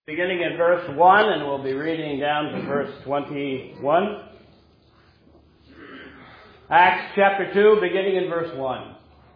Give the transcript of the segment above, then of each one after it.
Beginning in verse 1, and we'll be reading down to verse 21. Acts chapter 2, beginning in verse 1.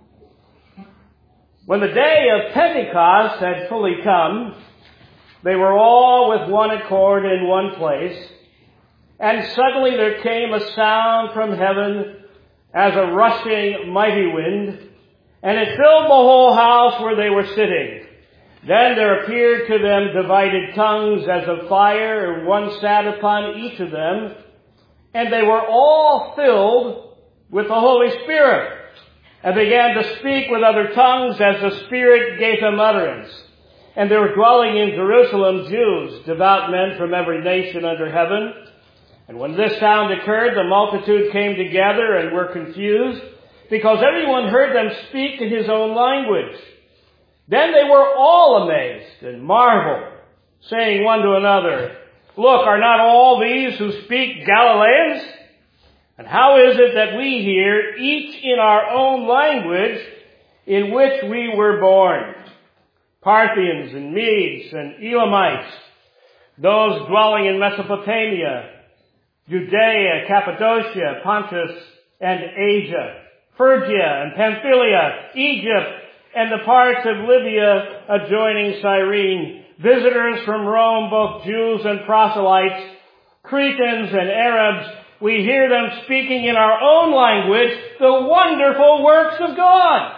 When the day of Pentecost had fully come, they were all with one accord in one place, and suddenly there came a sound from heaven as a rushing mighty wind, and it filled the whole house where they were sitting. Then there appeared to them divided tongues as of fire, and one sat upon each of them, and they were all filled with the Holy Spirit, and began to speak with other tongues as the Spirit gave them utterance. And there were dwelling in Jerusalem Jews, devout men from every nation under heaven. And when this sound occurred, the multitude came together and were confused, because everyone heard them speak in his own language. Then they were all amazed and marveled, saying one to another, "Look, are not all these who speak Galileans? And how is it that we hear, each in our own language in which we were born? Parthians and Medes and Elamites, those dwelling in Mesopotamia, Judea, Cappadocia, Pontus and Asia, Phrygia and Pamphylia, Egypt, and the parts of Libya adjoining Cyrene, visitors from Rome, both Jews and proselytes, Cretans and Arabs, we hear them speaking in our own language the wonderful works of God."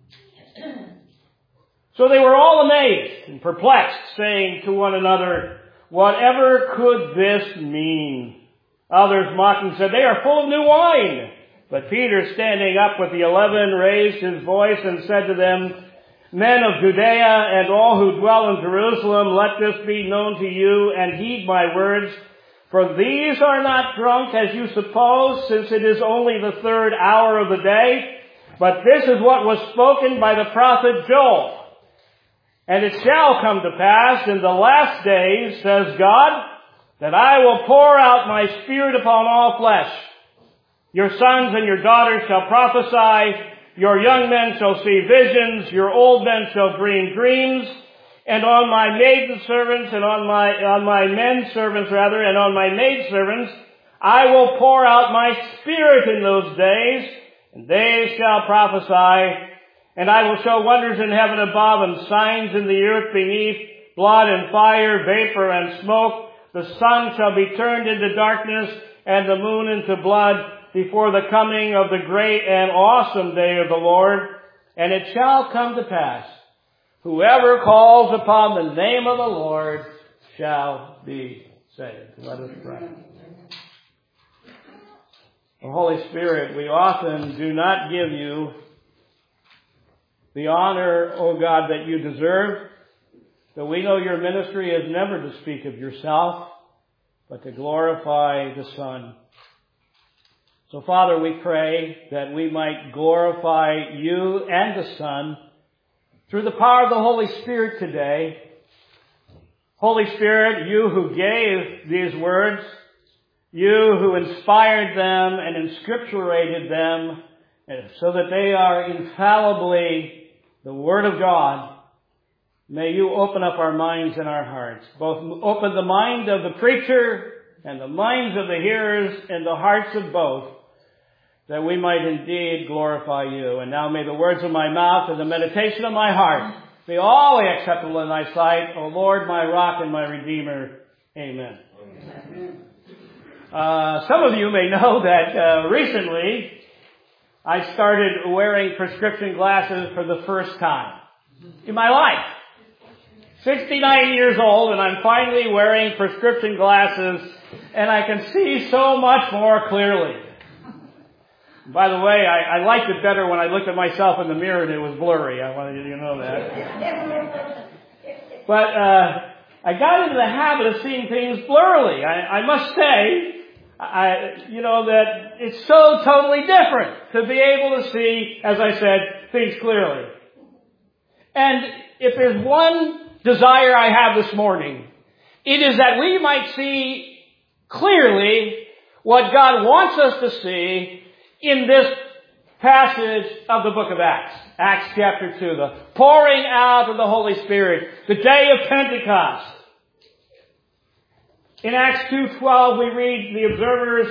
So they were all amazed and perplexed, saying to one another, "Whatever could this mean?" Others mocking said, "They are full of new wine." But Peter, standing up with the 11, raised his voice and said to them, "Men of Judea and all who dwell in Jerusalem, let this be known to you, and heed my words. For these are not drunk as you suppose, since it is only the third hour of the day. But this is what was spoken by the prophet Joel. And it shall come to pass in the last days, says God, that I will pour out my Spirit upon all flesh. Your sons and your daughters shall prophesy, your young men shall see visions, your old men shall dream dreams, and on my maiden servants and on my men servants and on my maid servants I will pour out my Spirit in those days, and they shall prophesy, and I will show wonders in heaven above and signs in the earth beneath, blood and fire, vapor and smoke. The sun shall be turned into darkness and the moon into blood, before the coming of the great and awesome day of the Lord. And it shall come to pass, whoever calls upon the name of the Lord shall be saved." Let us pray. The Holy Spirit, we often do not give you the honor, O God, that you deserve. But we know your ministry is never to speak of yourself, but to glorify the Son. So, Father, we pray that we might glorify you and the Son through the power of the Holy Spirit today. Holy Spirit, you who gave these words, you who inspired them and inscripturated them so that they are infallibly the Word of God, may you open up our minds and our hearts. Both open the mind of the preacher and the minds of the hearers and the hearts of both, that we might indeed glorify you. And now may the words of my mouth and the meditation of my heart be always acceptable in thy sight, O Lord, my rock and my redeemer. Amen. Some of you may know that recently I started wearing prescription glasses for the first time in my life. 69 years old, and I'm finally wearing prescription glasses, and I can see so much more clearly. By the way, I liked it better when I looked at myself in the mirror and it was blurry. I wanted you to know that. But I got into the habit of seeing things blurrily. I must say, that it's so totally different to be able to see, as I said, things clearly. And if there's one desire I have this morning, it is that we might see clearly what God wants us to see in this passage of the book of Acts. Acts chapter 2, the pouring out of the Holy Spirit, the day of Pentecost. In Acts 2:12, we read the observers,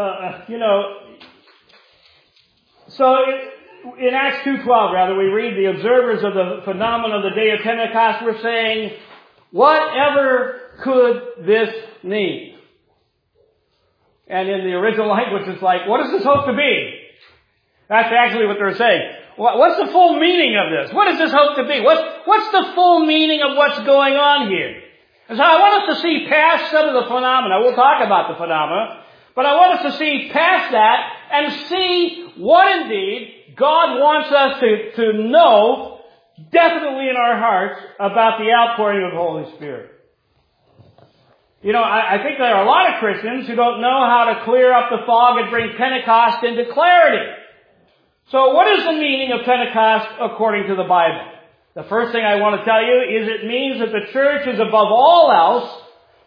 in Acts 2:12, we read the observers of the phenomenon of the day of Pentecost were saying, whatever could this mean? And in the original language, it's like, what does this hope to be? That's actually what they're saying. What's the full meaning of this? What does this hope to be? What's the full meaning of what's going on here? And so I want us to see past some of the phenomena. We'll talk about the phenomena. But I want us to see past that and see what indeed God wants us to know definitely in our hearts about the outpouring of the Holy Spirit. You know, I think there are a lot of Christians who don't know how to clear up the fog and bring Pentecost into clarity. So what is the meaning of Pentecost according to the Bible? The first thing I want to tell you is it means that the church is above all else,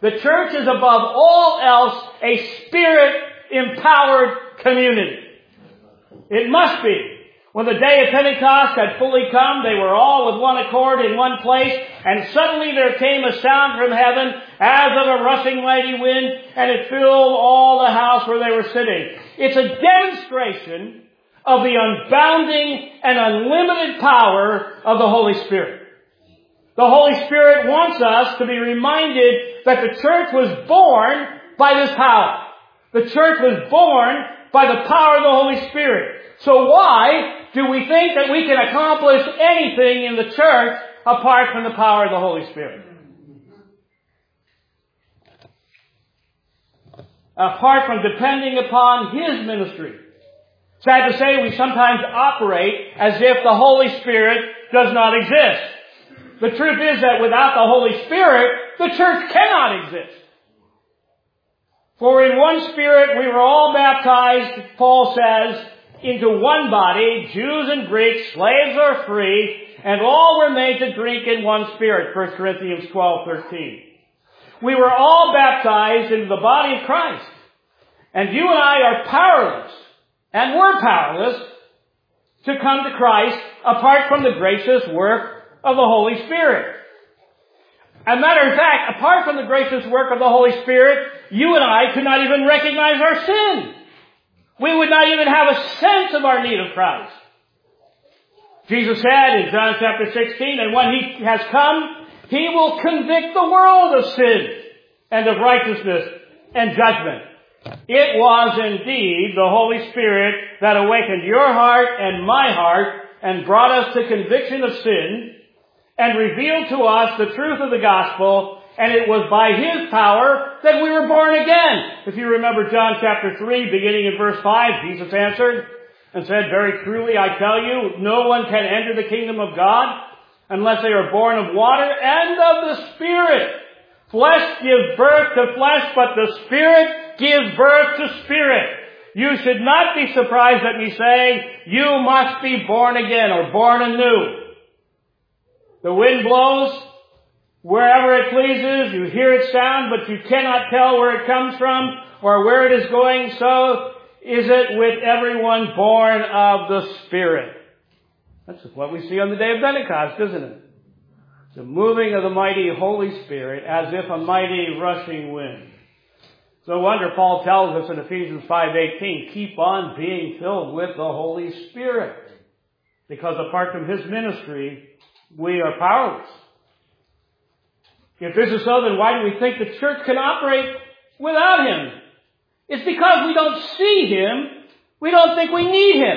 a Spirit-empowered community. It must be. When the day of Pentecost had fully come, they were all with one accord in one place, and suddenly there came a sound from heaven as of a rushing mighty wind, and it filled all the house where they were sitting. It's a demonstration of the unbounding and unlimited power of the Holy Spirit. The Holy Spirit wants us to be reminded that the church was born by this power. The church was born by the power of the Holy Spirit. So why do we think that we can accomplish anything in the church apart from the power of the Holy Spirit? Apart from depending upon His ministry. Sad to say, we sometimes operate as if the Holy Spirit does not exist. The truth is that without the Holy Spirit, the church cannot exist. For in one Spirit we were all baptized, Paul says, into one body, Jews and Greeks, slaves or free, and all were made to drink in one Spirit, 1 Corinthians 12:13. We were all baptized into the body of Christ. And you and I are powerless, and we're powerless, to come to Christ apart from the gracious work of the Holy Spirit. As a matter of fact, apart from the gracious work of the Holy Spirit, you and I could not even recognize our sin. We would not even have a sense of our need of Christ. Jesus said in John chapter 16, and when He has come, He will convict the world of sin and of righteousness and judgment. It was indeed the Holy Spirit that awakened your heart and my heart and brought us to conviction of sin and revealed to us the truth of the gospel. And it was by His power that we were born again. If you remember John chapter 3, beginning in verse 5, Jesus answered and said, very truly I tell you, no one can enter the kingdom of God unless they are born of water and of the Spirit. Flesh gives birth to flesh, but the Spirit gives birth to spirit. You should not be surprised at me saying, you must be born again or born anew. The wind blows wherever it pleases, you hear its sound, but you cannot tell where it comes from or where it is going. So is it with everyone born of the Spirit. That's what we see on the day of Pentecost, isn't it? The moving of the mighty Holy Spirit as if a mighty rushing wind. No wonder Paul tells us in Ephesians 5:18, keep on being filled with the Holy Spirit. Because apart from His ministry, we are powerless. If this is so, then why do we think the church can operate without Him? It's because we don't see Him. We don't think we need Him.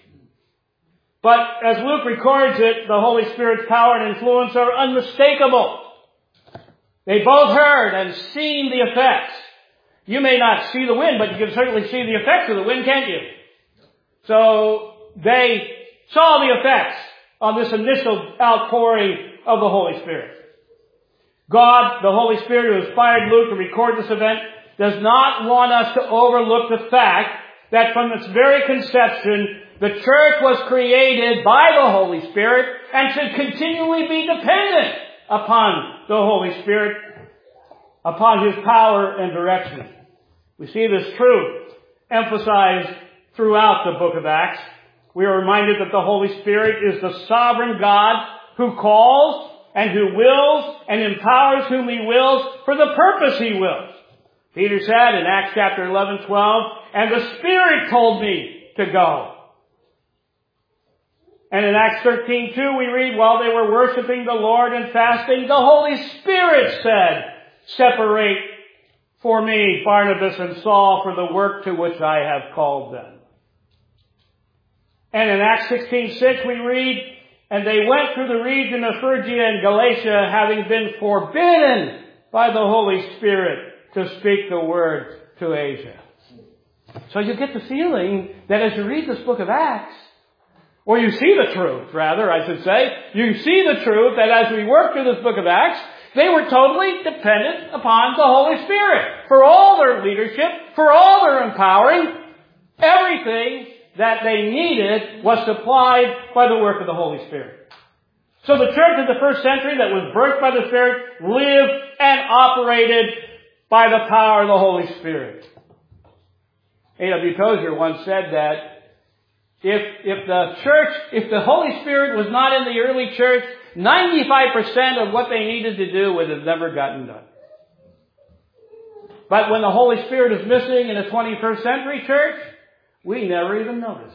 But as Luke records it, the Holy Spirit's power and influence are unmistakable. They both heard and seen the effects. You may not see the wind, but you can certainly see the effects of the wind, can't you? So they saw the effects on this initial outpouring of the Holy Spirit. God, the Holy Spirit who inspired Luke to record this event, does not want us to overlook the fact that from its very conception, the church was created by the Holy Spirit and should continually be dependent upon the Holy Spirit, upon His power and direction. We see this truth emphasized throughout the book of Acts. We are reminded that the Holy Spirit is the sovereign God who calls and who wills and empowers whom He wills for the purpose He wills. Peter said in Acts chapter 11:12, and the Spirit told me to go. And in Acts 13:2 we read, while they were worshiping the Lord and fasting, the Holy Spirit said, separate for me Barnabas and Saul for the work to which I have called them. And in Acts 16:6 we read, and they went through the region of Phrygia and Galatia, having been forbidden by the Holy Spirit to speak the word to Asia. So you get the feeling that as you read this book of Acts, or you see the truth, rather, I should say, you see the truth that as we work through this book of Acts, they were totally dependent upon the Holy Spirit for all their leadership, for all their empowering. Everything that they needed was supplied by the work of the Holy Spirit. So the church of the first century that was birthed by the Spirit lived and operated by the power of the Holy Spirit. A.W. Tozer once said that if the Holy Spirit was not in the early church, 95% of what they needed to do would have never gotten done. But when the Holy Spirit is missing in the 21st century church, we never even notice.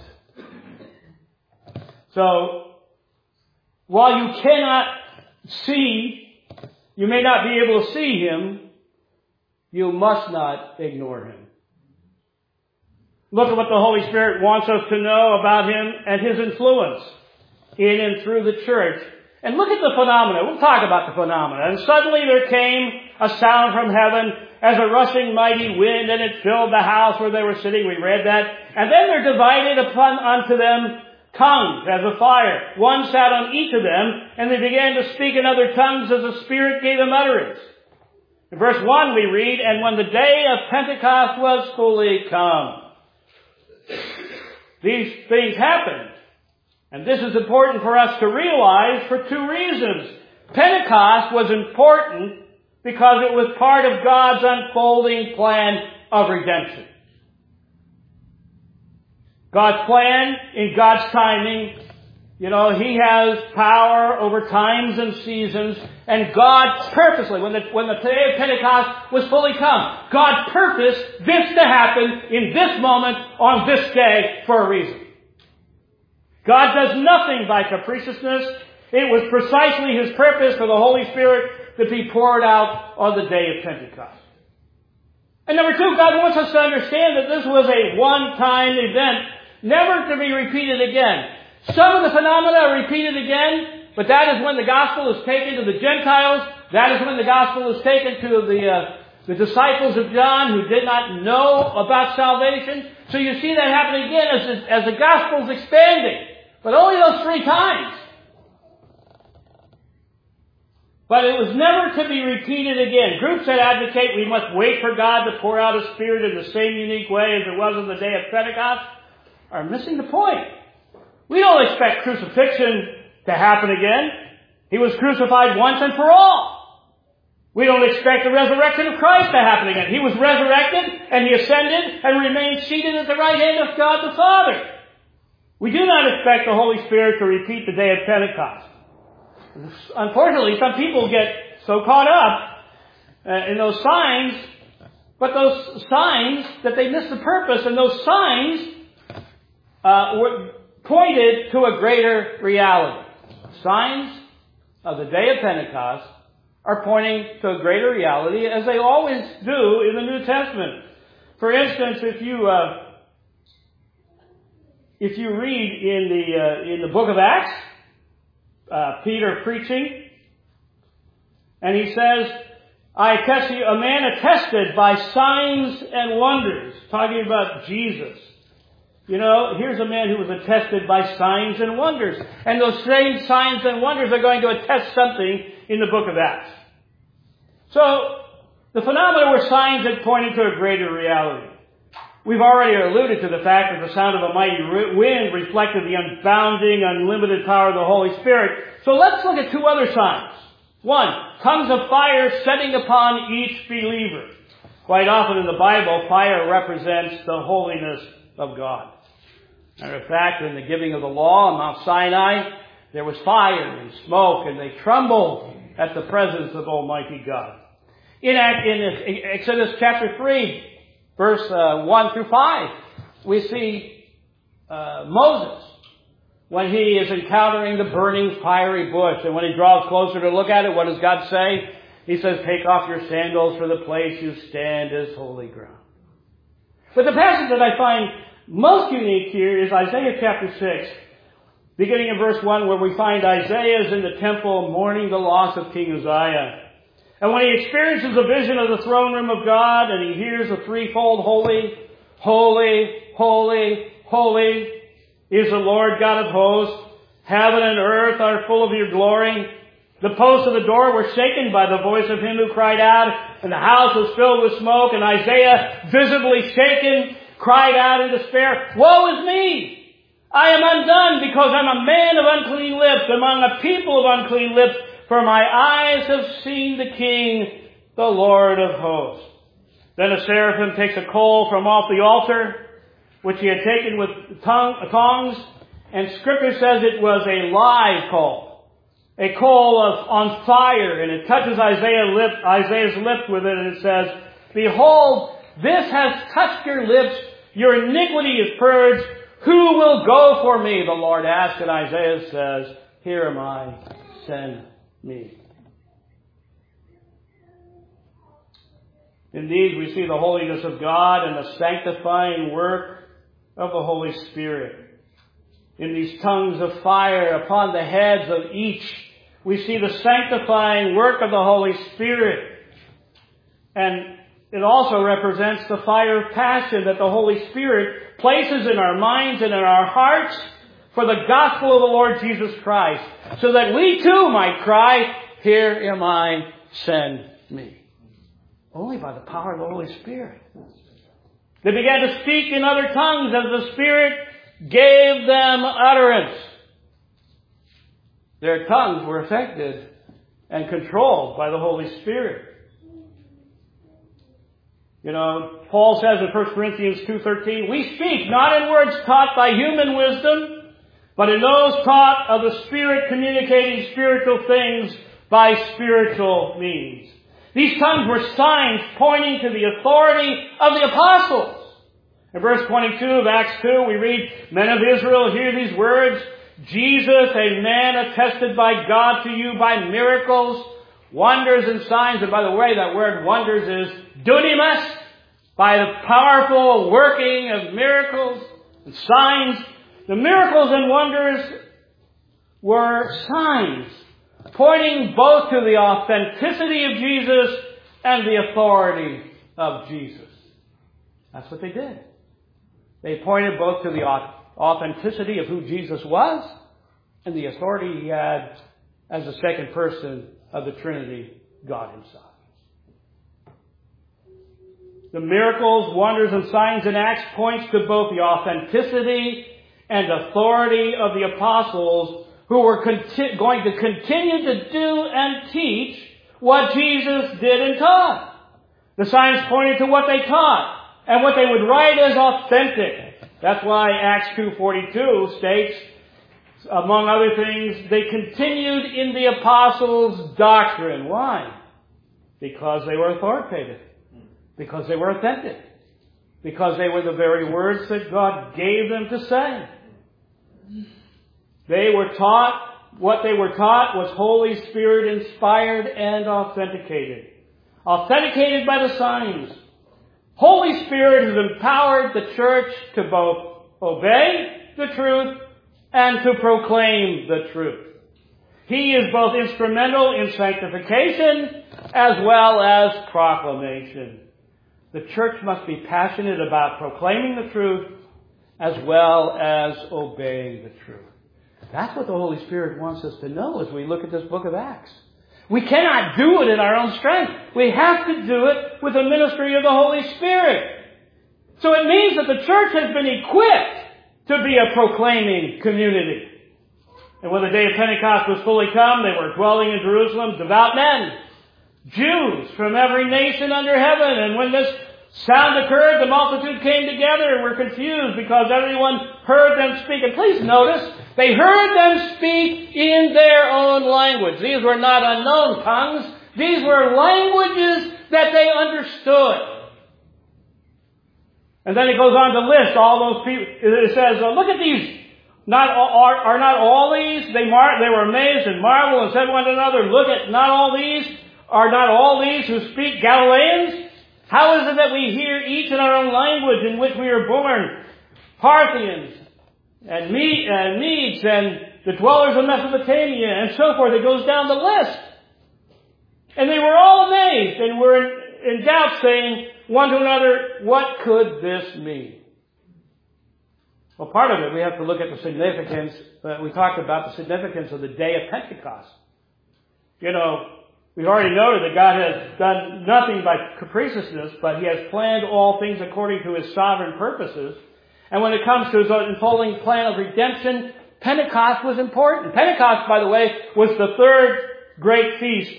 So, while you cannot see, you may not be able to see Him, you must not ignore Him. Look at what the Holy Spirit wants us to know about Him and His influence in and through the church. And look at the phenomena. We'll talk about the phenomena. And suddenly there came a sound from heaven as a rushing mighty wind, and it filled the house where they were sitting. We read that. And then there divided unto them tongues as a fire. One sat on each of them, and they began to speak in other tongues as the Spirit gave them utterance. In verse 1 we read, and when the day of Pentecost was fully come. These things happened. And this is important for us to realize for two reasons. Pentecost was important because it was part of God's unfolding plan of redemption. God's plan, in God's timing, He has power over times and seasons, and God purposely, when the day of Pentecost was fully come, God purposed this to happen in this moment, on this day, for a reason. God does nothing by capriciousness. It was precisely His purpose for the Holy Spirit to be poured out on the day of Pentecost. And number two, God wants us to understand that this was a one-time event, never to be repeated again. Some of the phenomena are repeated again, but that is when the gospel is taken to the Gentiles. That is when the gospel is taken to the disciples of John who did not know about salvation. So you see that happening again as the gospel is expanding. But only those 3 times. But it was never to be repeated again. Groups that advocate we must wait for God to pour out His Spirit in the same unique way as it was on the day of Pentecost are missing the point. We don't expect crucifixion to happen again. He was crucified once and for all. We don't expect the resurrection of Christ to happen again. He was resurrected and He ascended and remained seated at the right hand of God the Father. We do not expect the Holy Spirit to repeat the day of Pentecost. Unfortunately, some people get so caught up in those signs, but those signs that they miss the purpose, and those signs were pointed to a greater reality. Signs of the day of Pentecost are pointing to a greater reality, as they always do in the New Testament. For instance, if you read in the book of Acts, Peter preaching, and he says, I attest to you, a man attested by signs and wonders, talking about Jesus. Here's a man who was attested by signs and wonders. And those same signs and wonders are going to attest something in the book of Acts. So, the phenomena were signs that pointed to a greater reality. We've already alluded to the fact that the sound of a mighty wind reflected the unbounding, unlimited power of the Holy Spirit. So let's look at 2 other signs. 1, tongues of fire setting upon each believer. Quite often in the Bible, fire represents the holiness of God. Matter of fact, in the giving of the law on Mount Sinai, there was fire and smoke, and they trembled at the presence of Almighty God. In Exodus chapter 3, verse 1 through 5, we see Moses when he is encountering the burning fiery bush. And when he draws closer to look at it, what does God say? He says, take off your sandals, for the place you stand is holy ground. But the passage that I find most unique here is Isaiah chapter 6, beginning in verse 1, where we find Isaiah is in the temple mourning the loss of King Uzziah. And when he experiences a vision of the throne room of God and he hears the threefold holy, holy, holy, holy is the Lord God of hosts. Heaven and earth are full of your glory. The posts of the door were shaken by the voice of him who cried out, and the house was filled with smoke, and Isaiah, visibly shaken, cried out in despair, woe is me! I am undone because I'm a man of unclean lips, among a people of unclean lips, for my eyes have seen the King, the Lord of hosts. Then a seraphim takes a coal from off the altar, which he had taken with tongs, and Scripture says it was a live coal. A coal on fire, and it touches Isaiah's lips with it, and it says, behold, this has touched your lips, your iniquity is purged. Who will go for me? The Lord asked, and Isaiah says, here am I, send me. Indeed, we see the holiness of God and the sanctifying work of the Holy Spirit. In these tongues of fire upon the heads of each, we see the sanctifying work of the Holy Spirit. And it also represents the fire of passion that the Holy Spirit places in our minds and in our hearts for the gospel of the Lord Jesus Christ, so that we too might cry, here am I, send me. Only by the power of the Holy Spirit. They began to speak in other tongues as the Spirit gave them utterance. Their tongues were affected and controlled by the Holy Spirit. You know, Paul says in 1 Corinthians 2:13, we speak not in words taught by human wisdom, but in those taught of the Spirit, communicating spiritual things by spiritual means. These tongues were signs pointing to the authority of the apostles. In verse 22 of Acts 2, we read, men of Israel, hear these words. Jesus, a man attested by God to you by miracles, wonders and signs. And by the way, that word wonders is dunamis, by the powerful working of miracles and signs. The miracles and wonders were signs pointing both to the authenticity of Jesus and the authority of Jesus. That's what they did. They pointed both to the authenticity of who Jesus was and the authority he had as the second person of the Trinity, God himself. The miracles, wonders, and signs in Acts points to both the authenticity and authority of the apostles who were going to continue to do and teach what Jesus did and taught. The signs pointed to what they taught and what they would write as authentic. That's why Acts 2:42 states, among other things, they continued in the apostles' doctrine. Why? Because they were authoritative. Because they were authentic. Because they were the very words that God gave them to say. They were taught, what they were taught was Holy Spirit inspired and authenticated. Authenticated by the signs. Holy Spirit has empowered the church to both obey the truth and to proclaim the truth. He is both instrumental in sanctification as well as proclamation. The church must be passionate about proclaiming the truth as well as obeying the truth. That's what the Holy Spirit wants us to know as we look at this book of Acts. We cannot do it in our own strength. We have to do it with the ministry of the Holy Spirit. So it means that the church has been equipped to be a proclaiming community. And when the day of Pentecost was fully come, they were dwelling in Jerusalem, devout men, Jews from every nation under heaven. And when this sound occurred, the multitude came together and were confused because everyone heard them speak. And please notice, they heard them speak in their own language. These were not unknown tongues. These were languages that they understood. And then it goes on to list all those people. It says, look at these. Are not all these? They were amazed and marveled and said to one another, look at not all these. Are not all these who speak Galileans? How is it that we hear each in our own language in which we are born? Parthians and Medes and the dwellers of Mesopotamia and so forth. It goes down the list. And they were all amazed and were in doubt, saying one to another, what could this mean? Well, part of it, we have to look at the significance. We talked about the significance of the day of Pentecost. You know, we've already noted that God has done nothing by capriciousness, but He has planned all things according to His sovereign purposes. And when it comes to His unfolding plan of redemption, Pentecost was important. Pentecost, by the way, was the third great feast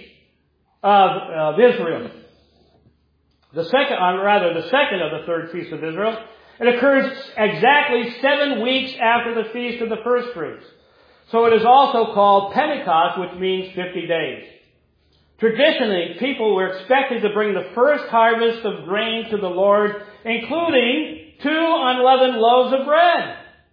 of Israel. The second of the third feast of Israel. It occurs exactly 7 weeks after the feast of the first fruits. So it is also called Pentecost, which means 50 days. Traditionally, people were expected to bring the first harvest of grain to the Lord, including 2 unleavened loaves of bread.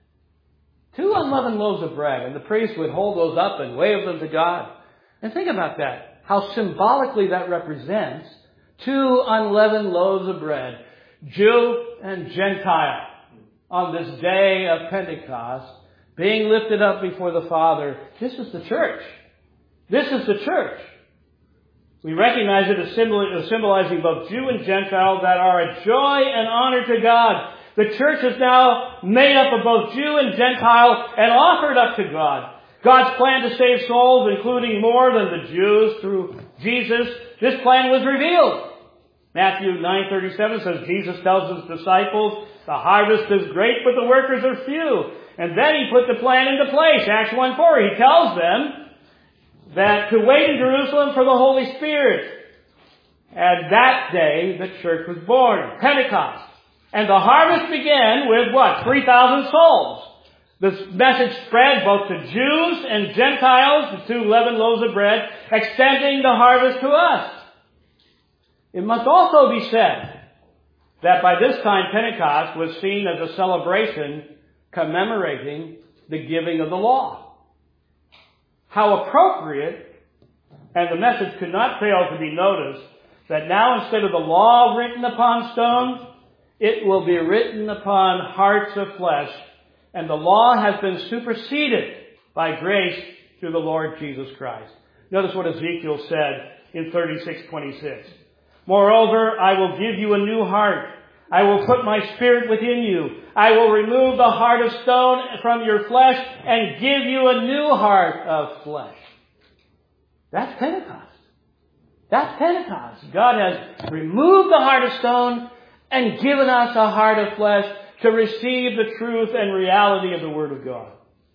2 unleavened loaves of bread. And the priest would hold those up and wave them to God. And think about that. How symbolically that represents 2 unleavened loaves of bread. Jew and Gentile on this day of Pentecost being lifted up before the Father. This is the church. This is the church. We recognize it as symbolizing both Jew and Gentile that are a joy and honor to God. The church is now made up of both Jew and Gentile and offered up to God. God's plan to save souls, including more than the Jews through Jesus, this plan was revealed. Matthew 9:37 says, Jesus tells His disciples, the harvest is great, but the workers are few. And then He put the plan into place. Acts 1:4, He tells them that to wait in Jerusalem for the Holy Spirit. And that day, the church was born, Pentecost. And the harvest began with what? 3,000 souls. This message spread both to Jews and Gentiles, the 2 leavened loaves of bread, extending the harvest to us. It must also be said that by this time Pentecost was seen as a celebration commemorating the giving of the law. How appropriate, and the message could not fail to be noticed, that now instead of the law written upon stone, it will be written upon hearts of flesh, and the law has been superseded by grace through the Lord Jesus Christ. Notice what Ezekiel said in 36:26. Moreover, I will give you a new heart. I will put my spirit within you. I will remove the heart of stone from your flesh and give you a new heart of flesh. That's Pentecost. That's Pentecost. God has removed the heart of stone and given us a heart of flesh to receive the truth and reality of the Word of God.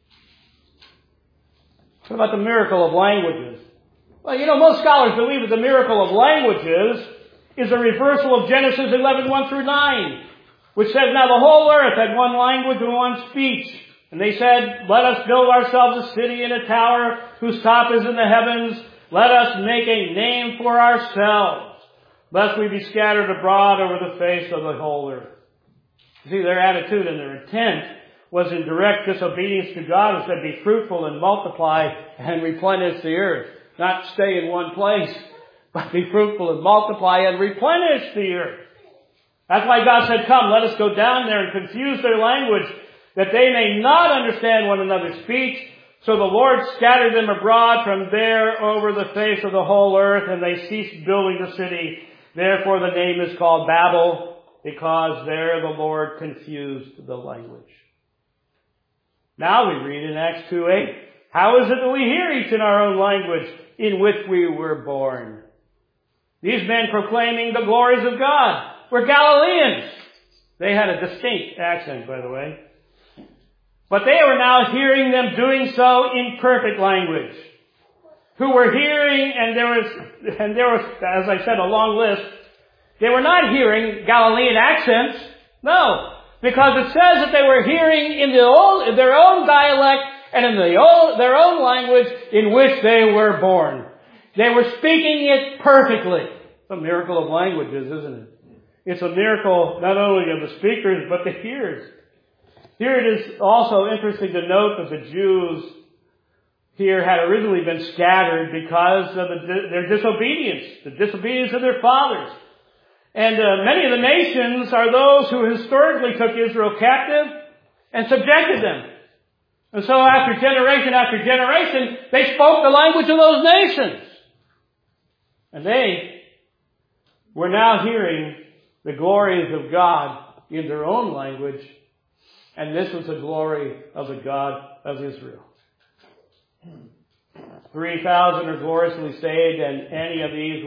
What about the miracle of languages? Well, most scholars believe that the miracle of languages is a reversal of Genesis 11:1 through 9, which says, now the whole earth had one language and one speech. And they said, let us build ourselves a city and a tower whose top is in the heavens. Let us make a name for ourselves, lest we be scattered abroad over the face of the whole earth. You see, their attitude and their intent was in direct disobedience to God, who said, be fruitful and multiply and replenish the earth. Not stay in one place, but be fruitful and multiply and replenish the earth. That's why God said, come, let us go down there and confuse their language, that they may not understand one another's speech. So the Lord scattered them abroad from there over the face of the whole earth, and they ceased building the city. Therefore the name is called Babel, because there the Lord confused the language. Now we read in Acts 2:8, how is it that we hear each in our own language in which we were born? These men proclaiming the glories of God were Galileans. They had a distinct accent, by the way. But they were now hearing them doing so in perfect language. Who were hearing, and there was, as I said, a long list. They were not hearing Galilean accents. No. Because it says that they were hearing in their own dialect and in their own language in which they were born. They were speaking it perfectly. It's a miracle of languages, isn't it? It's a miracle not only of the speakers, but the hearers. Here it is also interesting to note that the Jews here had originally been scattered because of their disobedience, the disobedience of their fathers. And many of the nations are those who historically took Israel captive and subjected them. And so after generation, they spoke the language of those nations. And they were now hearing the glories of God in their own language. And this was the glory of the God of Israel. 3,000 are gloriously saved, and many of these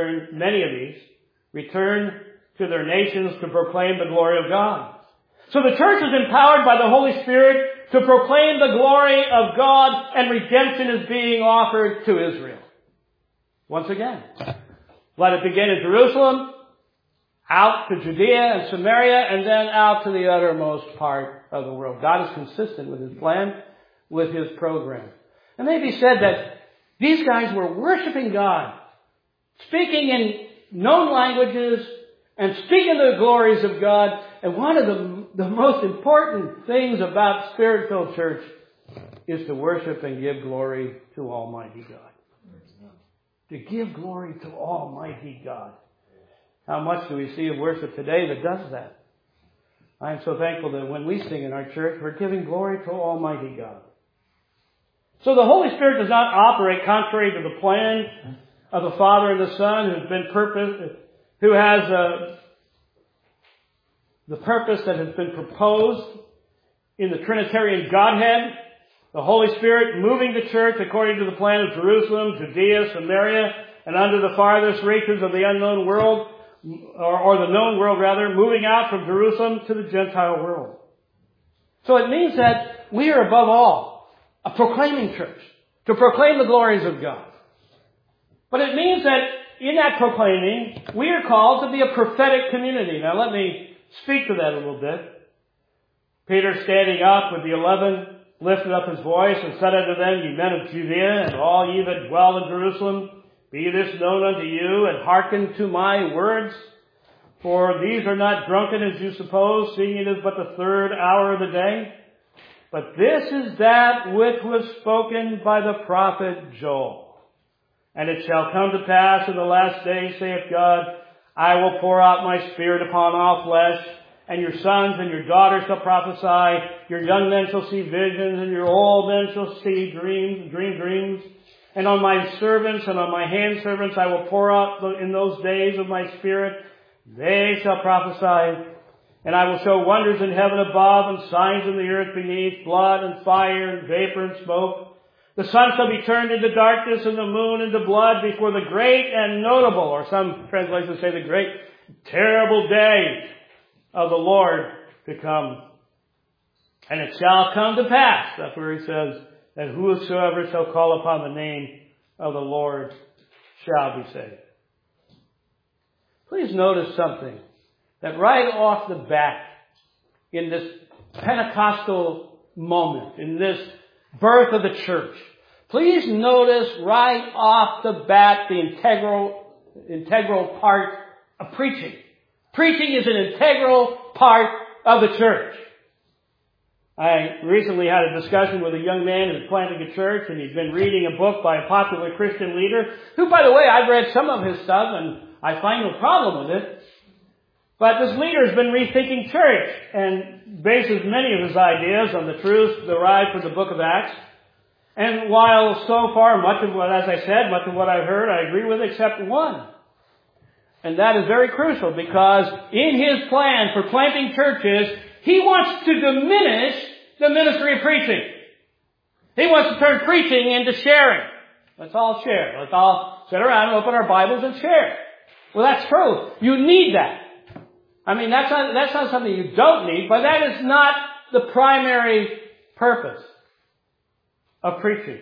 return to their nations to proclaim the glory of God. So the church is empowered by the Holy Spirit to proclaim the glory of God, and redemption is being offered to Israel. Once again, let it begin in Jerusalem, out to Judea and Samaria, and then out to the uttermost part of the world. God is consistent with His plan, with His program. It may be said that these guys were worshiping God, speaking in known languages, and speaking the glories of God. And one of the most important things about Spirit-filled church is to worship and give glory to Almighty God. To give glory to Almighty God. How much do we see of worship today that does that? I am so thankful that when we sing in our church, we're giving glory to Almighty God. So the Holy Spirit does not operate contrary to the plan of the Father and the Son, who has the purpose that has been proposed in the Trinitarian Godhead. The Holy Spirit moving the church according to the plan of Jerusalem, Judea, Samaria, and unto the farthest reaches of the unknown world, or the known world rather, moving out from Jerusalem to the Gentile world. So it means that we are above all a proclaiming church, to proclaim the glories of God. But it means that in that proclaiming, we are called to be a prophetic community. Now let me speak to that a little bit. Peter, standing up with the 11, lifted up his voice and said unto them, Ye men of Judea, and all ye that dwell in Jerusalem, be this known unto you, and hearken to my words. For these are not drunken as you suppose, seeing it is but the third hour of the day. But this is that which was spoken by the prophet Joel. And it shall come to pass in the last days, saith God, I will pour out my Spirit upon all flesh, and your sons and your daughters shall prophesy, your young men shall see visions, and your old men shall see dreams. And on my servants and on my handservants I will pour out in those days of my Spirit. They shall prophesy. And I will show wonders in heaven above and signs in the earth beneath, blood and fire and vapor and smoke. The sun shall be turned into darkness and the moon into blood before the great and notable, or some translations say the great terrible day of the Lord to come. And it shall come to pass, that's where he says, that whosoever shall call upon the name of the Lord shall be saved. Please notice something, that right off the bat, in this Pentecostal moment, in this birth of the church, please notice right off the bat the integral part of preaching. Preaching is an integral part of the church. I recently had a discussion with a young man who's planting a church, and he'd been reading a book by a popular Christian leader, who, by the way, I've read some of his stuff, and I find no problem with it. But this leader has been rethinking church, and bases many of his ideas on the truths derived from the book of Acts. And while so far, much of what I've heard, I agree with except one. And that is very crucial, because in his plan for planting churches, he wants to diminish the ministry of preaching. He wants to turn preaching into sharing. Let's all share. Let's all sit around and open our Bibles and share. Well, that's true. You need that. I mean, that's not something you don't need, but that is not the primary purpose of preaching.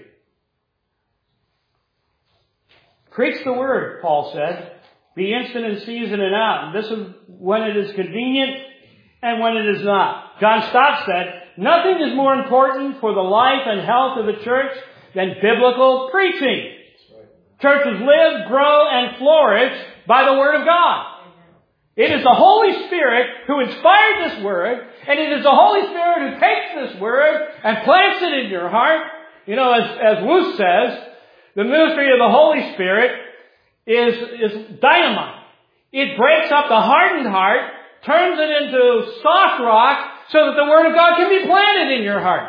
Preach the word, Paul said. Be instant in season and out. And this is when it is convenient and when it is not. John Stott said, nothing is more important for the life and health of the church than biblical preaching. Churches live, grow, and flourish by the Word of God. It is the Holy Spirit who inspired this Word, and it is the Holy Spirit who takes this Word and plants it in your heart. You know, as Wuest says, the ministry of the Holy Spirit is dynamite. It breaks up the hardened heart, turns it into soft rock, so that the Word of God can be planted in your heart.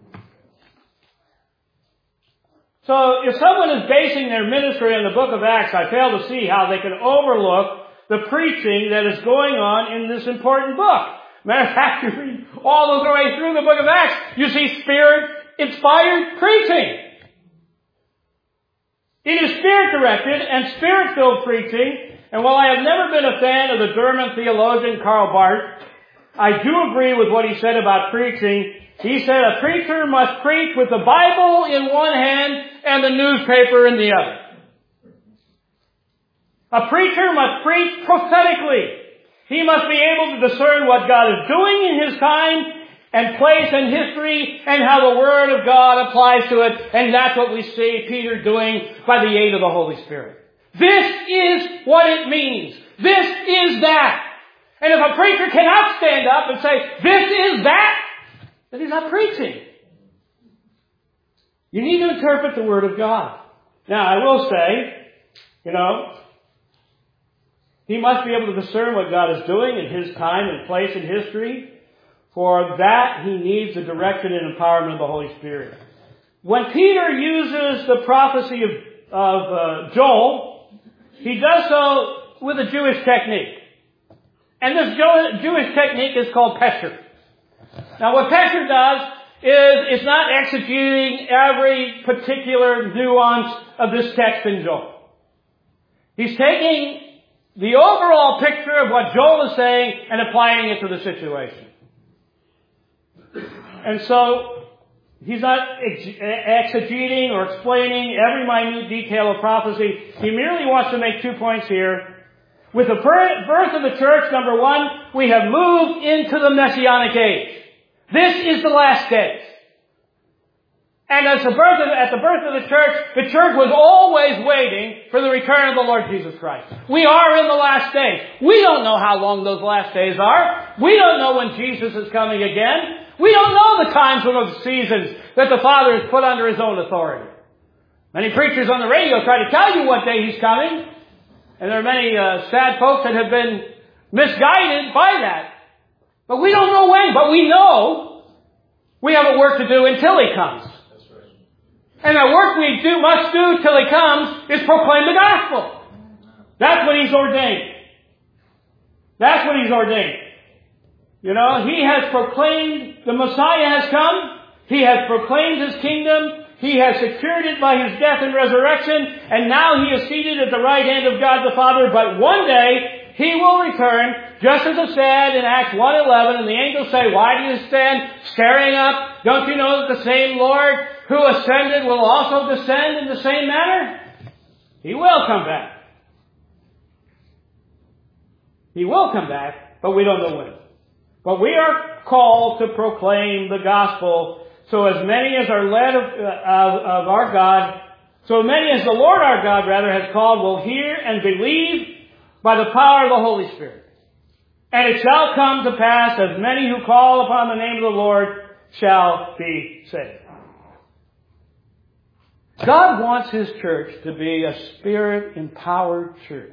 So if someone is basing their ministry on the book of Acts, I fail to see how they can overlook the preaching that is going on in this important book. Matter of fact, you read all the way through the book of Acts, you see Spirit-inspired preaching. It is Spirit-directed and Spirit-filled preaching, and while I have never been a fan of the German theologian Karl Barth, I do agree with what he said about preaching. He said a preacher must preach with the Bible in one hand and the newspaper in the other. A preacher must preach prophetically. He must be able to discern what God is doing in His time and place in history and how the Word of God applies to it. And that's what we see Peter doing by the aid of the Holy Spirit. This is what it means. This is that. And if a preacher cannot stand up and say, this is that, then he's not preaching. You need to interpret the Word of God. Now, I will say, he must be able to discern what God is doing in His time and place in history. For that, he needs the direction and empowerment of the Holy Spirit. When Peter uses the prophecy of Joel, he does so with a Jewish technique. And this Jewish technique is called Pesher. Now, what Pesher does is it's not exegeting every particular nuance of this text in Joel. He's taking the overall picture of what Joel is saying and applying it to the situation. And so, he's not exegeting or explaining every minute detail of prophecy. He merely wants to make 2 points here. With the birth of the church, number one, we have moved into the Messianic age. This is the last days. And at the birth of the church was always waiting for the return of the Lord Jesus Christ. We are in the last days. We don't know how long those last days are. We don't know when Jesus is coming again. We don't know the times or the seasons that the Father has put under His own authority. Many preachers on the radio try to tell you what day He's coming. And there are many sad folks that have been misguided by that. But we don't know when. But we know we have a work to do until He comes. And the work we must do till He comes is proclaim the gospel. That's what He's ordained. That's what He's ordained. He has proclaimed the Messiah has come. He has proclaimed His kingdom. He has secured it by His death and resurrection. And now He is seated at the right hand of God the Father. But one day He will return, just as it said in Acts 1:11. And the angels say, why do you stand staring up? Don't you know that the same Lord who ascended will also descend in the same manner? He will come back. He will come back, but we don't know when. But we are called to proclaim the gospel, so as many as are led of our God, so many as the Lord our God has called will hear and believe by the power of the Holy Spirit. And it shall come to pass, as many who call upon the name of the Lord shall be saved. God wants His church to be a Spirit-empowered church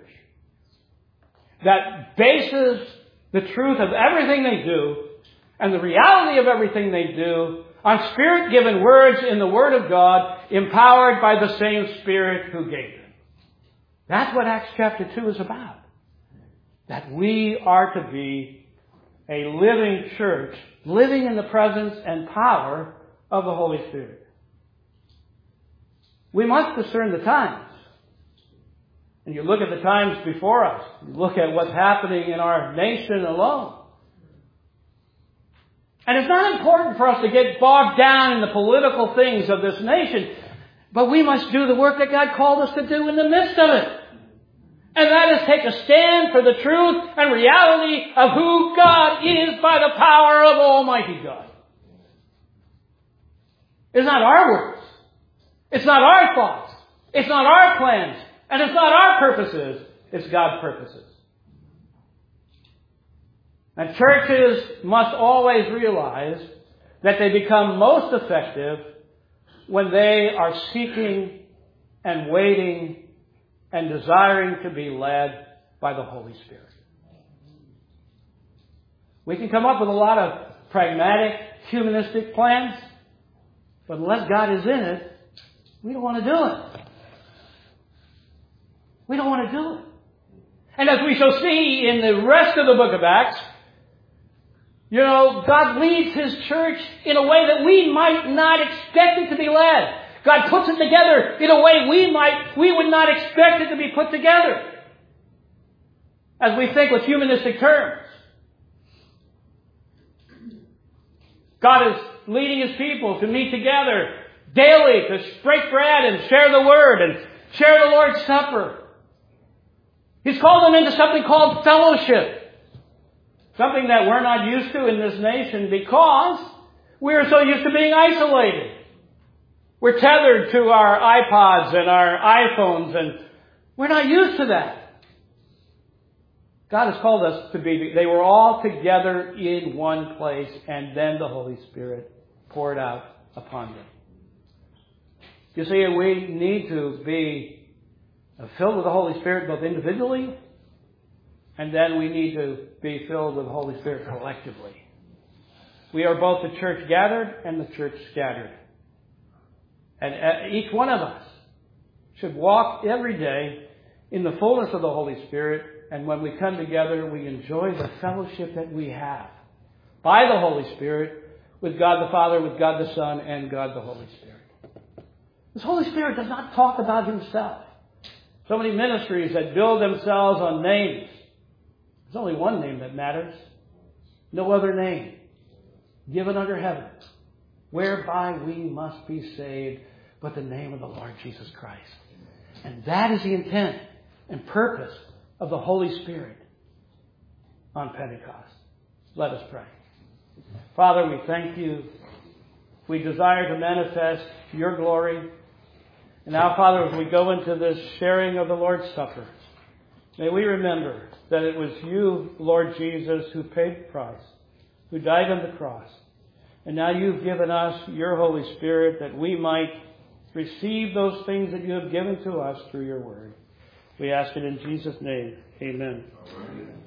that bases the truth of everything they do and the reality of everything they do on Spirit-given words in the Word of God, empowered by the same Spirit who gave them. That's what Acts chapter 2 is about. That we are to be a living church, living in the presence and power of the Holy Spirit. We must discern the times. And you look at the times before us. You look at what's happening in our nation alone. And it's not important for us to get bogged down in the political things of this nation. But we must do the work that God called us to do in the midst of it. And that is take a stand for the truth and reality of who God is by the power of Almighty God. It's not our words. It's not our thoughts. It's not our plans, and it's not our purposes. It's God's purposes. And churches must always realize that they become most effective when they are seeking and waiting and desiring to be led by the Holy Spirit. We can come up with a lot of pragmatic, humanistic plans, but unless God is in it, we don't want to do it. We don't want to do it. And as we shall see in the rest of the book of Acts, God leads His church in a way that we might not expect it to be led. God puts it together in a way we would not expect it to be put together. As we think with humanistic terms. God is leading His people to meet together daily, to break bread and share the Word and share the Lord's Supper. He's called them into something called fellowship. Something that we're not used to in this nation because we're so used to being isolated. We're tethered to our iPods and our iPhones, and we're not used to that. God has called us to be, they were all together in one place, and then the Holy Spirit poured out upon them. You see, we need to be filled with the Holy Spirit both individually, and then we need to be filled with the Holy Spirit collectively. We are both the church gathered and the church scattered. And each one of us should walk every day in the fullness of the Holy Spirit. And when we come together, we enjoy the fellowship that we have by the Holy Spirit with God the Father, with God the Son, and God the Holy Spirit. This Holy Spirit does not talk about Himself. So many ministries that build themselves on names. There's only one name that matters. No other name given under heaven whereby we must be saved but the name of the Lord Jesus Christ. And that is the intent and purpose of the Holy Spirit on Pentecost. Let us pray. Father, we thank You. We desire to manifest Your glory. And now, Father, as we go into this sharing of the Lord's Supper, may we remember that it was You, Lord Jesus, who paid the price, who died on the cross. And now You've given us Your Holy Spirit that we might receive those things that You have given to us through Your Word. We ask it in Jesus' name. Amen.